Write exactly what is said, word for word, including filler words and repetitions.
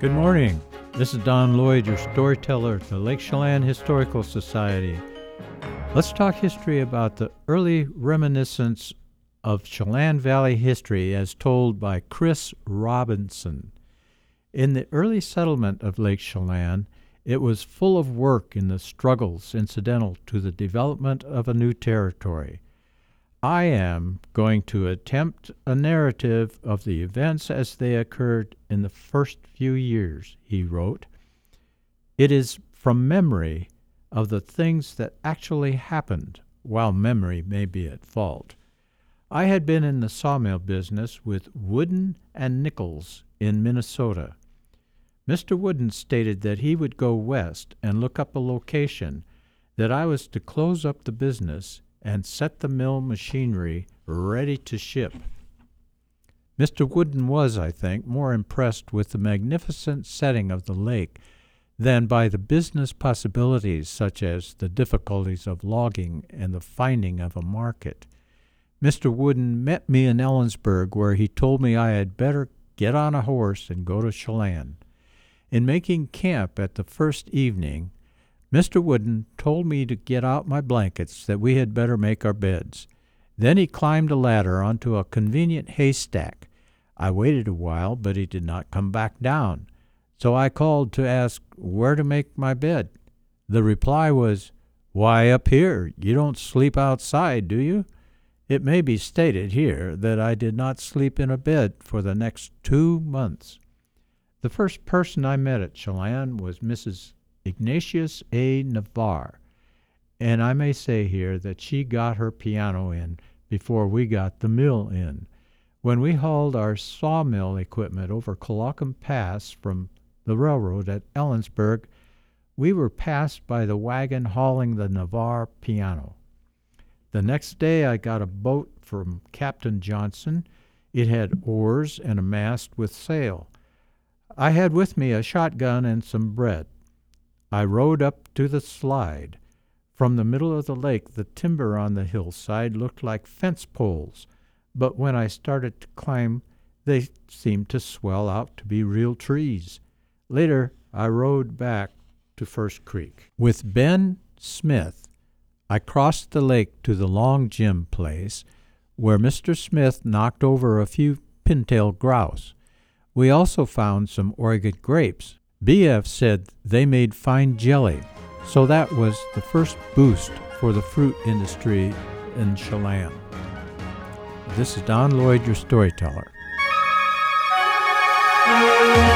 Good morning. This is Don Lloyd, your storyteller at the Lake Chelan Historical Society. Let's talk history about the early reminiscence of Chelan Valley history as told by Chris Robinson. In the early settlement of Lake Chelan, it was full of work in the struggles incidental to the development of a new territory. I am going to attempt a narrative of the events as they occurred in the first few years, he wrote. It is from memory of the things that actually happened, while memory may be at fault. I had been in the sawmill business with Wooden and Nichols in Minnesota. Mister Wooden stated that he would go west and look up a location, that I was to close up the business and set the mill machinery ready to ship. Mister Wooden was, I think, more impressed with the magnificent setting of the lake than by the business possibilities such as the difficulties of logging and the finding of a market. Mister Wooden met me in Ellensburg, where he told me I had better get on a horse and go to Chelan. In making camp at the first evening, Mister Wooden told me to get out my blankets, that we had better make our beds. Then he climbed a ladder onto a convenient haystack. I waited a while, but he did not come back down, so I called to ask where to make my bed. The reply was, "Why, up here. You don't sleep outside, do you?" It may be stated here that I did not sleep in a bed for the next two months. The first person I met at Chelan was Missus Ignatius A. Navarre, and I may say here that she got her piano in before we got the mill in. When we hauled our sawmill equipment over Colocum Pass from the railroad at Ellensburg, we were passed by the wagon hauling the Navarre piano. The next day I got a boat from Captain Johnson. It had oars and a mast with sail. I had with me a shotgun and some bread. I rowed up to the slide. From the middle of the lake, the timber on the hillside looked like fence poles, but when I started to climb, they seemed to swell out to be real trees. Later, I rowed back to First Creek. With Ben Smith, I crossed the lake to the Long Jim place, where Mister Smith knocked over a few pintail grouse. We also found some Oregon grapes. B F said they made fine jelly, so that was the first boost for the fruit industry in Chelan. This is Don Lloyd, your storyteller.